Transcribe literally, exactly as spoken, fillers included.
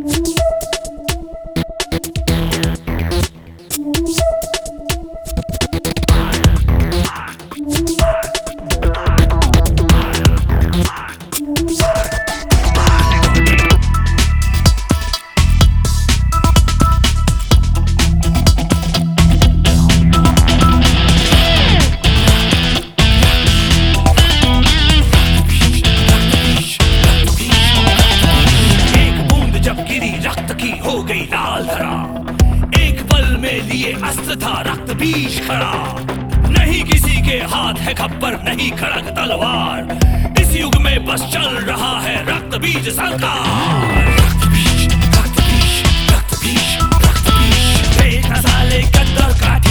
हो गई लाल धरा, एक पल में लिए अस्त्र था रक्त बीज खड़ा। नहीं किसी के हाथ है खप्पर, नहीं खड़क तलवार, इस युग में बस चल रहा है रक्त बीज सरकार। रक्त बीज, रक्त बीज, रक्त बीज, रक्त बीज, बेटा साले गद्दार काठी